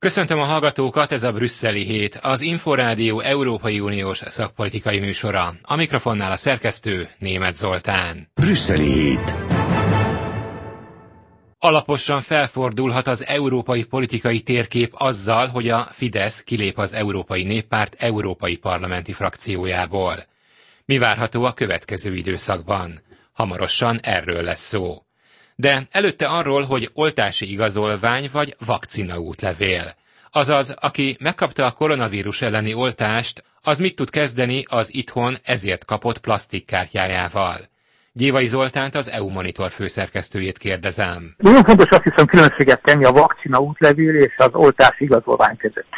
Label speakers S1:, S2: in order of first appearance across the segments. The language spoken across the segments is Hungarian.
S1: Köszöntöm a hallgatókat, ez a Brüsszeli Hét, az Inforádió Európai Uniós szakpolitikai műsora. A mikrofonnál a szerkesztő Németh Zoltán.
S2: Brüsszeli Hét.
S1: Alaposan felfordulhat az európai politikai térkép azzal, hogy a Fidesz kilép az Európai Néppárt európai parlamenti frakciójából. Mi várható a következő időszakban? Hamarosan erről lesz szó. De előtte arról, hogy oltási igazolvány vagy vakcinaútlevél. Azaz, aki megkapta a koronavírus elleni oltást, az mit tud kezdeni az itthon ezért kapott plastikkártyájával? Gyévai Zoltánt, az EU Monitor főszerkesztőjét kérdezem.
S3: Nagyon fontos azt hiszem különbséget tenni a vakcinaútlevél és az oltási igazolvány között.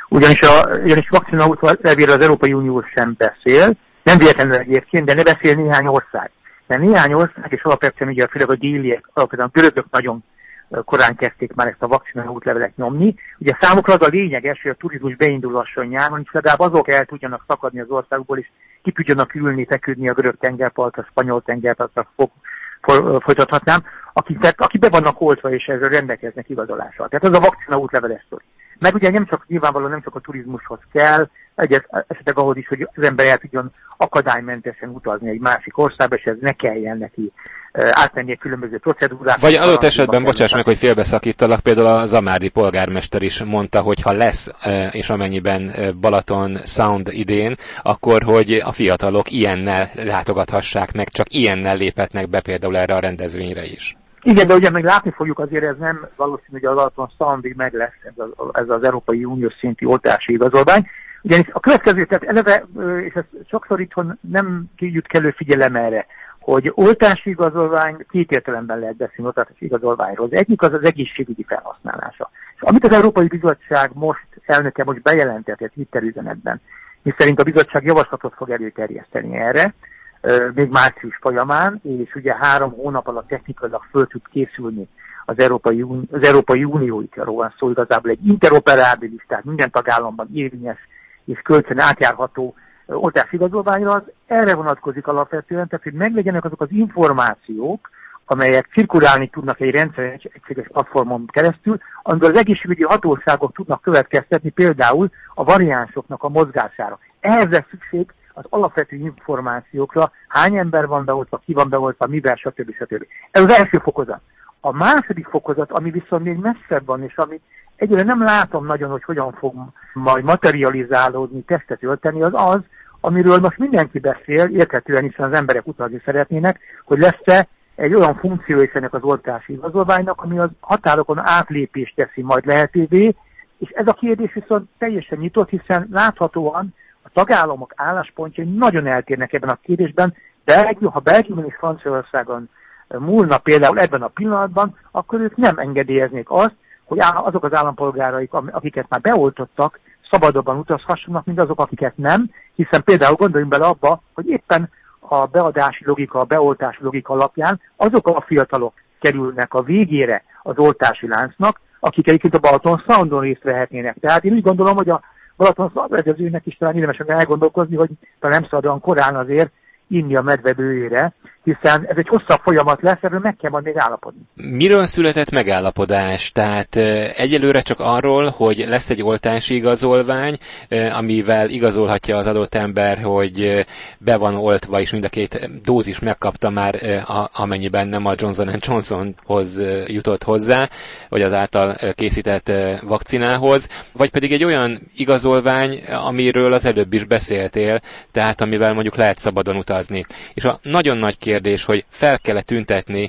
S3: Ugyanis vakcinaútlevélről az Európai Unió sem beszél, nem véletlenül egyébként, de ne beszél néhány ország. Mert néhány ország, és alapvetően ugye főleg a déliek, alapvetően a görögök nagyon korán kezdték már ezt a vakcina útlevelet nyomni. Ugye számukra az a lényeges, hogy a turizmus beindulhasson nyáron, és legalább azok el tudjanak szakadni az országból, és ki tudjanak ülni, feküdni a görög tengerpartra, a spanyol tengerpartra, folytathatnám, akik be vannak oltva, és ezzel rendelkeznek igazolással. Tehát ez a vakcina útleveles sztori. Meg ugye nyilvánvalóan nem csak a turizmushoz kell, esetleg ahhoz is, hogy az ember el tudjon akadálymentesen utazni egy másik országba, és ez ne kelljen neki átmenni egy különböző procedúrát.
S1: Vagy adott esetben, bocsáss meg, hogy félbeszakítalak, például a zamári polgármester is mondta, hogy ha lesz, és amennyiben Balaton Sound idén, akkor hogy a fiatalok ilyennel látogathassák meg, csak ilyennel léphetnek be például erre a rendezvényre is.
S3: Igen, de ugye meg látni fogjuk, azért ez nem valószínű, hogy az Balaton Soundig meg lesz ez az Európai Uniós szintű oltási igazolvány. Ugyanis a következő, tehát eleve, és ezt sokszor itthon nem jut kellő figyelem erre, hogy oltási igazolvány két értelemben lehet beszélni oltási igazolványról. Az egyik az az egészségügyi felhasználása. És amit az Európai Bizottság elnöke most bejelentett egy Twitter üzenetben, miszerint a bizottság javaslatot fog előterjeszteni erre, még március folyamán, és ugye 3 hónap alatt technikailag föl tud készülni az Európai Unió, itt arról van szó igazából egy interoperábilis, tehát minden tagállamban érvényes és kölcsön átjárható oltásigazolványra, az erre vonatkozik alapvetően, tehát hogy meglegyenek azok az információk, amelyek cirkulálni tudnak egy egységes platformon keresztül, amiből az egészségügyi hatóságok tudnak következtetni például a variánsoknak a mozgására. Ehhez lesz szükség az alapvető információkra, hány ember van beoltva, ki van beoltva, mivel, stb. Ez az első fokozat. A második fokozat, ami viszont még messzebb van, és amit egyre nem látom nagyon, hogy hogyan fog majd materializálódni, testet ölteni, az az, amiről most mindenki beszél, érthetően hiszen az emberek utazni szeretnének, hogy lesz-e egy olyan funkció is ennek az oltási igazolványnak, ami az határokon átlépést teszi majd lehetővé, és ez a kérdés viszont teljesen nyitott, hiszen láthatóan a tagállamok álláspontjai nagyon eltérnek ebben a kérdésben, de ha Belgiumon és Franciaországon múlna például ebben a pillanatban, akkor ők nem engedélyeznék azt, hogy azok az állampolgáraik, akiket már beoltottak, szabadabban utazhassanak, mint azok, akiket nem, hiszen például gondoljunk bele abba, hogy éppen a beadási logika, a beoltási logika alapján azok a fiatalok kerülnek a végére az oltási láncnak, akik egyébként a Balaton Soundon részt vehetnének. Tehát én úgy gondolom, hogy a Balaton Sound rendezőnek is talán érdemesen elgondolkozni, hogy talán nem szabad olyan korán azért inni a medve bőjére, hiszen ez egy hosszabb folyamat lesz, erről meg kell majd még állapodni.
S1: Miről született megállapodás? Tehát egyelőre csak arról, hogy lesz egy oltási igazolvány, amivel igazolhatja az adott ember, hogy be van oltva, és mind a 2 dózis megkapta már, amennyiben nem a Johnson & Johnsonhoz jutott hozzá, vagy az által készített vakcinához, vagy pedig egy olyan igazolvány, amiről az előbb is beszéltél, tehát amivel mondjuk lehet szabadon utazni. És a nagyon nagy kérdés, hogy fel kell tüntetni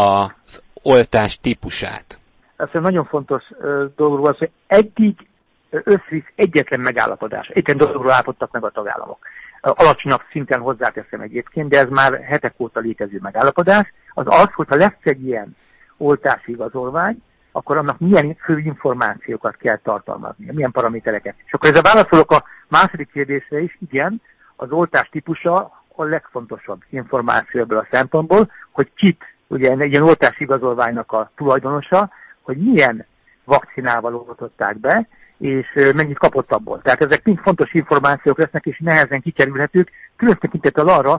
S1: az oltás típusát.
S3: Ez egy nagyon fontos dologról az, hogy eddig összvisz egyetlen megállapodás. Egyetlen dologról állapodtak meg a tagállamok. Alacsonyabb szinten hozzáteszem egyébként, de ez már hetek óta létező megállapodás. Az az, hogyha lesz egy ilyen oltási igazolvány, akkor annak milyen fő információkat kell tartalmaznia, milyen paramétereket. És akkor ezzel válaszolok a második kérdésre is, igen, az oltás típusa a legfontosabb információ ebből a szempontból, hogy kit, ugye egy ilyen oltási igazolványnak a tulajdonosa, hogy milyen vakcinával oltották be, és mennyit kapott abból. Tehát ezek mind fontos információk lesznek, és nehezen kikerülhetők, különös tekintettel arra,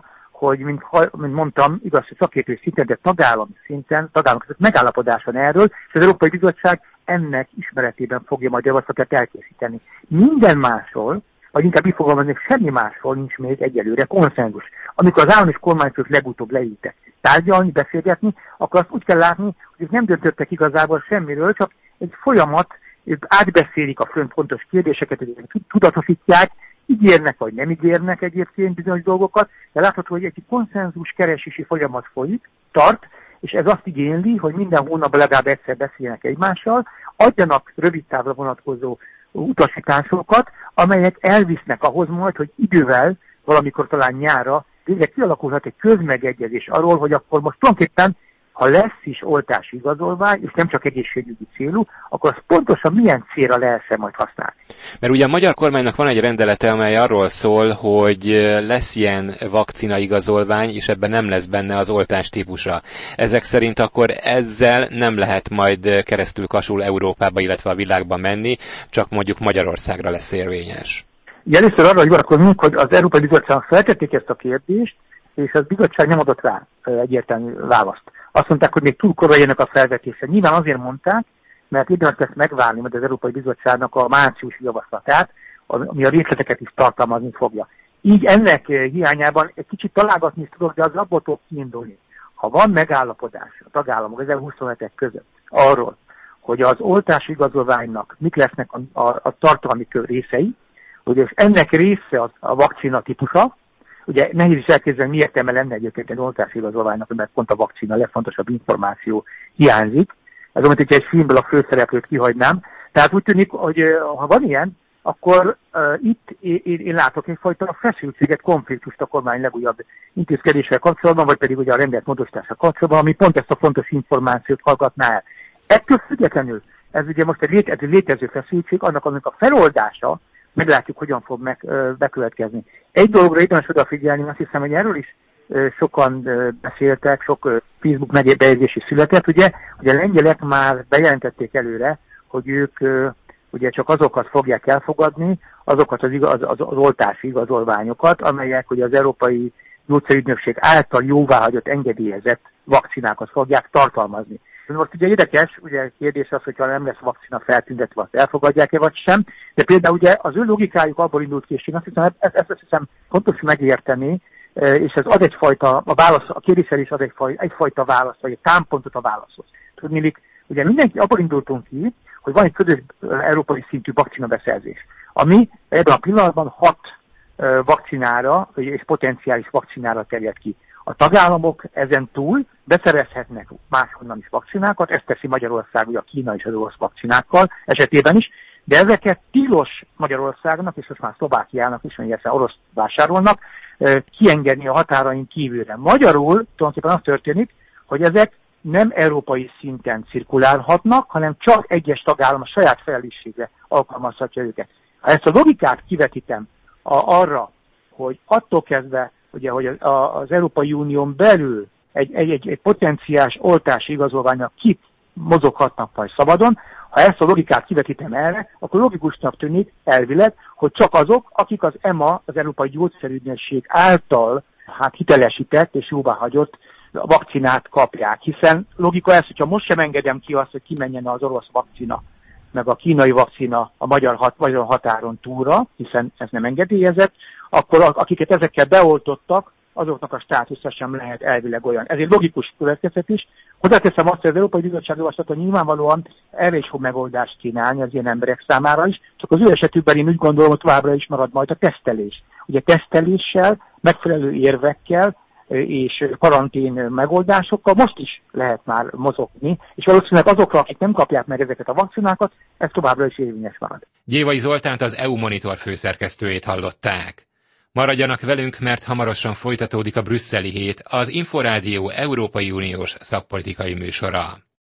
S3: hogy, mint mondtam, igaz, hogy szakértői szinten, de tagállami szinten, tagállamok között megállapodás van erről, és az Európai Bizottság ennek ismeretében fogja majd javaslatot elkészíteni. Minden másról, vagy inkább így fogalmazni, semmi másról nincs még egyelőre konszenzus. Amikor az állam és kormányfők legutóbb leültek tárgyalni, beszélgetni, akkor azt úgy kell látni, hogy nem döntöttek igazából semmiről, csak egy folyamat, átbeszélik a fontos kérdéseket, tudatosítják, ígérnek vagy nem ígérnek egyébként bizonyos dolgokat, de látható, hogy egy konszenzus keresési folyamat folyik, tart, és ez azt igényli, hogy minden hónapban legalább egyszer beszélnek egymással, adjanak rövid távra vonatkozó utasításokat, amelyek elvisznek ahhoz majd, hogy idővel, valamikor talán nyárra, végre kialakulhat egy közmegegyezés arról, hogy akkor most tulajdonképpen, ha lesz is oltási igazolvány, és nem csak egészségügyi célú, akkor az pontosan milyen célra lehet majd használni.
S1: Mert ugye a magyar kormánynak van egy rendelete, amely arról szól, hogy lesz ilyen vakcina igazolvány, és ebben nem lesz benne az oltás típusa. Ezek szerint akkor ezzel nem lehet majd keresztül kasul Európába, illetve a világba menni, csak mondjuk Magyarországra lesz érvényes.
S3: Először arra hivatkozunk, hogy az Európai Bizottságnak feltették ezt a kérdést, és az bizottság nem adott rá egyértelmű választ. Azt mondták, hogy még túl korai jönnek a felvetése. Nyilván azért mondták, mert érdemes lesz megvárni majd az Európai Bizottságnak a márciusi javaslatát, ami a részleteket is tartalmazni fogja. Így ennek hiányában egy kicsit találgatni is tudok, de az abból tudok kiindulni. Ha van megállapodás a tagállamok, az 27-ek között arról, hogy az oltási igazolványnak mik lesznek a tartalmi részei, hogy ennek része a vakcina típusa. Ugye nehéz is elképzelni, mi értelme lenne egyébként egy oltási igazolványnak, mert pont a vakcina legfontosabb információ hiányzik. Ez olyan, hogyha egy filmből a főszereplőt kihagynám. Tehát úgy tűnik, hogy ha van ilyen, akkor itt én látok egyfajta feszültséget, konfliktust a kormány legújabb intézkedéssel kapcsolatban, vagy pedig ugye a rendelet módosítással kapcsolatban, ami pont ezt a fontos információt hallgatná el. Ettől függetlenül, ez ugye most egy létező feszültség, annak a feloldása, meglátjuk, hogyan fog bekövetkezni. Egy dologra érdemes odafigyelni, azt hiszem, hogy erről is sokan beszéltek, sok Facebook megbejegyzés született, ugye, hogy a lengyelek már bejelentették előre, hogy ők ugye csak azokat fogják elfogadni, azokat az oltási igazolványokat, amelyek ugye az Európai Gyógyszerügynökség által jóváhagyott, engedélyezett vakcinákat fogják tartalmazni. Most ugye érdekes, ugye kérdés az, hogyha nem lesz vakcina feltüntetve, azt elfogadják-e vagy sem, de például ugye az ő logikájuk abból indult ki, és én azt hiszem fontos megérteni, és ez ad egyfajta, a kérdésre is ad egyfajta választ, vagy egy támpontot a válaszhoz. Tudniillik, ugye mindenki abból indultunk ki, hogy van egy közös európai szintű vakcinabeszerzés, ami ebben a pillanatban 6 vakcinára, és potenciális vakcinára terjed ki. A tagállamok ezen túl beszerezhetnek máshonnan is vakcinákat, ezt teszi Magyarország, ugye a Kína és az orosz vakcinákkal esetében is, de ezeket tilos Magyarországnak, és most már Szlovákiának is, hogy orosz vásárolnak, kiengedni a határain kívülre. Magyarul tulajdonképpen az történik, hogy ezek nem európai szinten cirkulálhatnak, hanem csak egyes tagállam a saját felelősségre alkalmazhatja őket. Ha ezt a logikát kivetítem arra, hogy attól kezdve, ugye, hogy az Európai Unión belül egy potenciális oltási igazolványnak kik mozoghatnak majd szabadon, ha ezt a logikát kivetítem erre, akkor logikusnak tűnik elvileg, hogy csak azok, akik az EMA, az Európai Gyógyszerügynökség által hitelesített és jóváhagyott vakcinát kapják. Hiszen logika ez, hogyha most sem engedem ki azt, hogy kimenjen az orosz vakcina, meg a kínai vakcina a magyar határon túlra, hiszen ez nem engedélyezett, akkor akiket ezekkel beoltottak, azoknak a státusza sem lehet elvileg olyan. Ez egy logikus következtetés. Hozzáteszem azt, hogy az Európai Bizottság javaslata nyilvánvalóan erre is fog megoldást kínálni az ilyen emberek számára is, csak az ő esetükben én úgy gondolom, hogy továbbra is marad majd a tesztelés. Ugye teszteléssel, megfelelő érvekkel és karantén megoldásokkal most is lehet már mozogni, és valószínűleg azokra, akik nem kapják meg ezeket a vakcinákat, ez továbbra is érvényes marad.
S1: Gyévai Zoltánt, az EU Monitor főszerkesztőjét hallották. Maradjanak velünk, mert hamarosan folytatódik a brüsszeli hét, az Inforádió Európai Uniós szakpolitikai műsora.